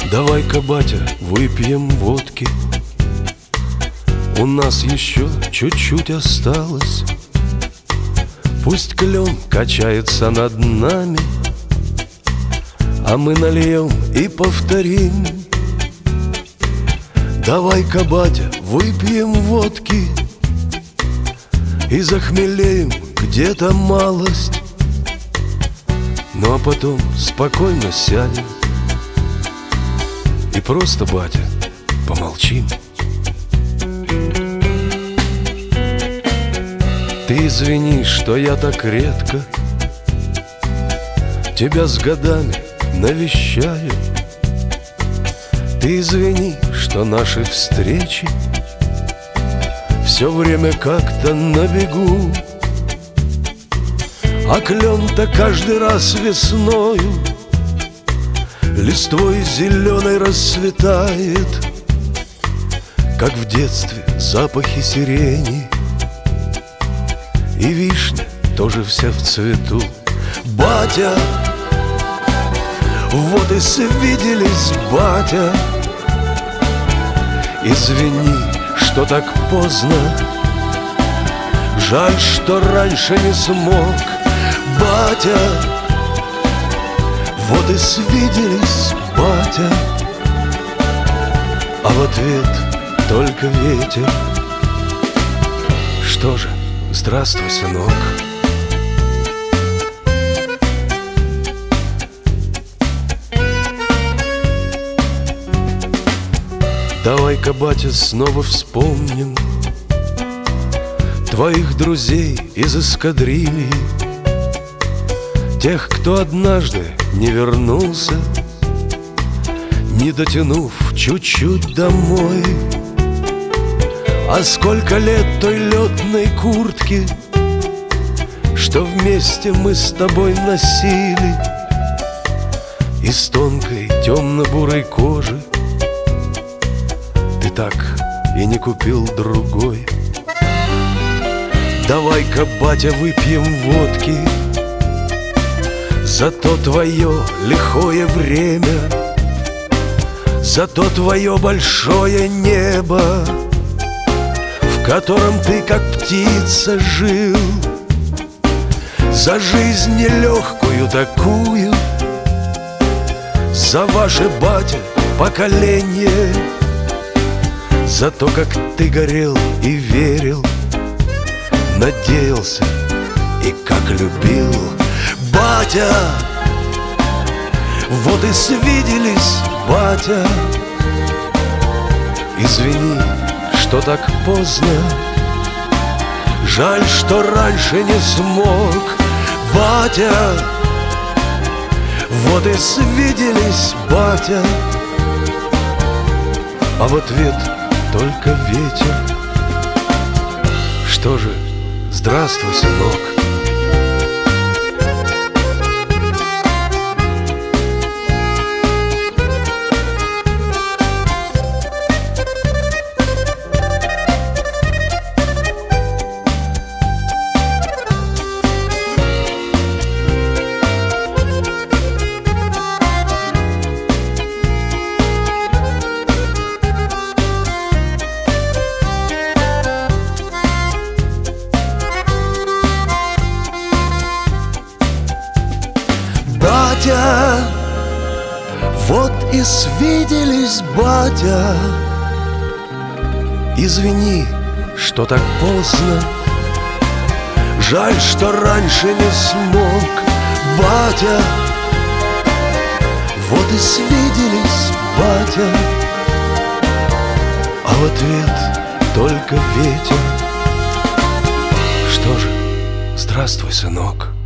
Давай-ка, батя, выпьем водки, у нас еще чуть-чуть осталось. Пусть клен качается над нами, а мы нальем и повторим. Давай-ка, батя, выпьем водки и захмелеем где-то малость. Ну а потом спокойно сядем и просто, батя, помолчим. Ты извини, что я так редко тебя с годами навещаю. Ты извини, что наши встречи все время как-то на бегу. А клен-то каждый раз весною листвой зеленой расцветает, как в детстве запахи сирени. И вишня тоже вся в цвету. Батя, вот и свиделись, батя. Извини, что так поздно, жаль, что раньше не смог. Батя, вот и свиделись, батя. А в ответ только ветер. Что же, здравствуй, сынок. Давай-ка, батя, снова вспомним твоих друзей из эскадрильи, тех, кто однажды не вернулся, не дотянув чуть-чуть домой. А сколько лет той летной куртки, что вместе мы с тобой носили, из тонкой темно-бурой кожи ты так и не купил другой. Давай-ка, батя, выпьем водки за то твое лихое время, за то твое большое небо, в котором ты как птица жил, за жизнь нелегкую такую, за ваше, батя, поколение, за то, как ты горел и верил, надеялся и как любил. Батя, вот и свиделись, батя. Извини, что так поздно, жаль, что раньше не смог. Батя, вот и свиделись, батя. А в ответ только ветер. Что же, здравствуй, сынок. Батя, вот и свиделись, батя. Извини, что так поздно, жаль, что раньше не смог. Батя, вот и свиделись, батя. А в ответ только ветер. Что же, здравствуй, сынок.